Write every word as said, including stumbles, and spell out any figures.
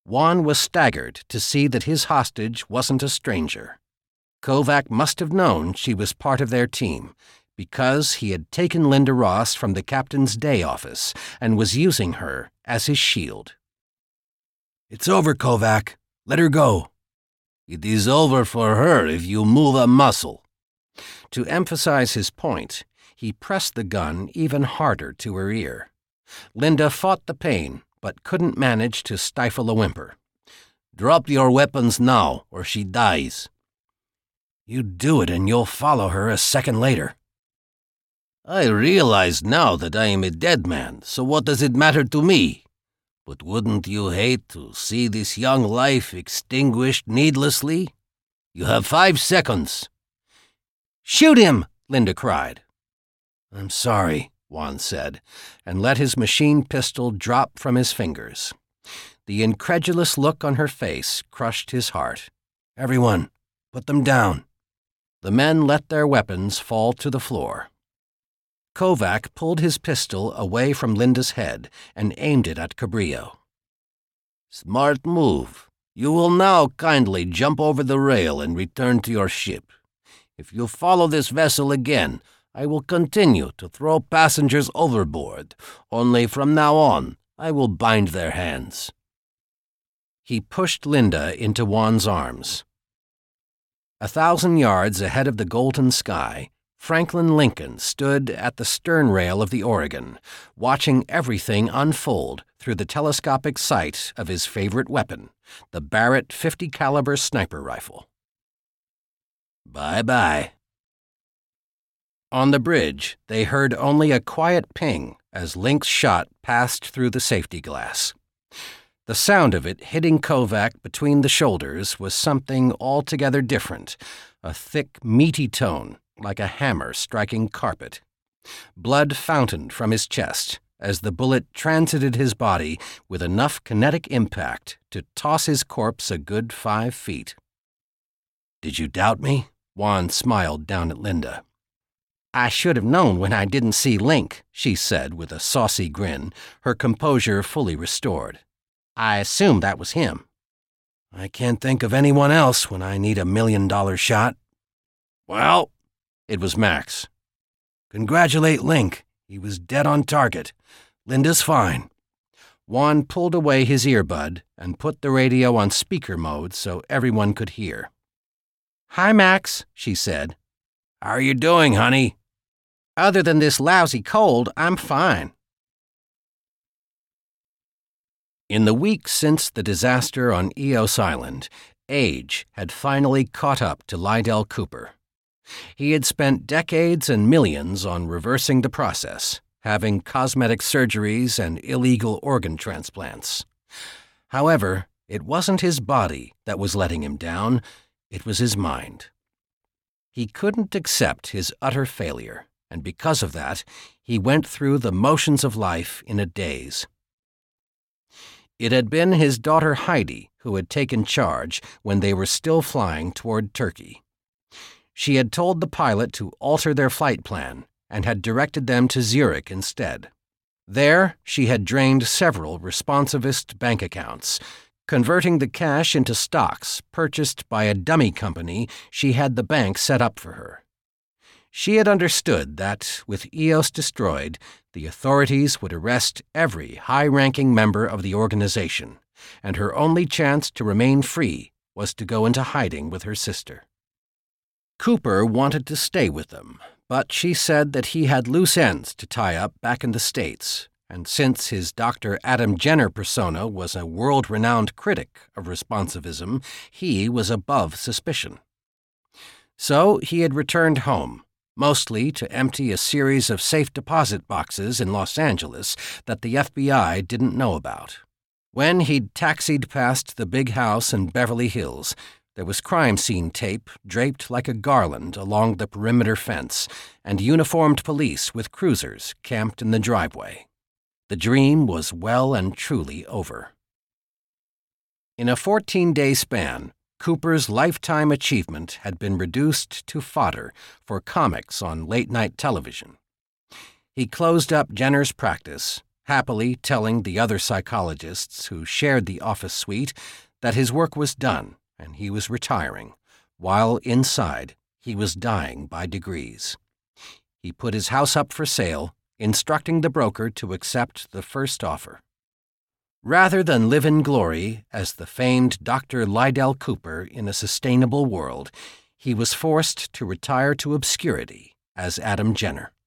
Juan was staggered to see that his hostage wasn't a stranger. Kovac must have known she was part of their team, because he had taken Linda Ross from the captain's day office and was using her as his shield. "It's over, Kovac. Let her go." "It is over for her if you move a muscle." To emphasize his point, he pressed the gun even harder to her ear. Linda fought the pain, but couldn't manage to stifle a whimper. "Drop your weapons now, or she dies." "You do it and you'll follow her a second later." "I realize now that I am a dead man, so what does it matter to me? But wouldn't you hate to see this young life extinguished needlessly? You have five seconds." "Shoot him!" Linda cried. "I'm sorry," Juan said, and let his machine pistol drop from his fingers. The incredulous look on her face crushed his heart. "Everyone, put them down." The men let their weapons fall to the floor. Kovac pulled his pistol away from Linda's head and aimed it at Cabrillo. "Smart move. You will now kindly jump over the rail and return to your ship. If you follow this vessel again, I will continue to throw passengers overboard, only from now on I will bind their hands." He pushed Linda into Juan's arms. A thousand yards ahead of the golden sky, Franklin Lincoln stood at the stern rail of the Oregon, watching everything unfold through the telescopic sight of his favorite weapon, the Barrett fifty caliber sniper rifle. Bye-bye. On the bridge, they heard only a quiet ping as Link's shot passed through the safety glass. The sound of it hitting Kovac between the shoulders was something altogether different, a thick, meaty tone, like a hammer striking carpet. Blood fountained from his chest as the bullet transited his body with enough kinetic impact to toss his corpse a good five feet. "Did you doubt me?" Juan smiled down at Linda. "I should have known when I didn't see Link," she said with a saucy grin, her composure fully restored. "I assumed that was him." "I can't think of anyone else when I need a million-dollar shot." "Well," it was Max. "Congratulate Link. He was dead on target. Linda's fine." Juan pulled away his earbud and put the radio on speaker mode so everyone could hear. "Hi, Max," she said. "How are you doing, honey?" "Other than this lousy cold, I'm fine." In the weeks since the disaster on Eos Island, age had finally caught up to Lydell Cooper. He had spent decades and millions on reversing the process, having cosmetic surgeries and illegal organ transplants. However, it wasn't his body that was letting him down, it was his mind. He couldn't accept his utter failure, and because of that, he went through the motions of life in a daze. It had been his daughter Heidi who had taken charge when they were still flying toward Turkey. She had told the pilot to alter their flight plan and had directed them to Zurich instead. There, she had drained several responsivist bank accounts, converting the cash into stocks purchased by a dummy company she had the bank set up for her. She had understood that, with Eos destroyed, the authorities would arrest every high-ranking member of the organization, and her only chance to remain free was to go into hiding with her sister. Cooper wanted to stay with them, but she said that he had loose ends to tie up back in the States, and since his Doctor Adam Jenner persona was a world-renowned critic of responsivism, he was above suspicion. So he had returned home, mostly to empty a series of safe deposit boxes in Los Angeles that the F B I didn't know about. When he'd taxied past the big house in Beverly Hills, there was crime scene tape draped like a garland along the perimeter fence and uniformed police with cruisers camped in the driveway. The dream was well and truly over. In a fourteen-day span, Cooper's lifetime achievement had been reduced to fodder for comics on late-night television. He closed up Jenner's practice, happily telling the other psychologists who shared the office suite that his work was done and he was retiring, while inside he was dying by degrees. He put his house up for sale, instructing the broker to accept the first offer. Rather than live in glory as the famed Doctor Lydell Cooper in a sustainable world, he was forced to retire to obscurity as Adam Jenner.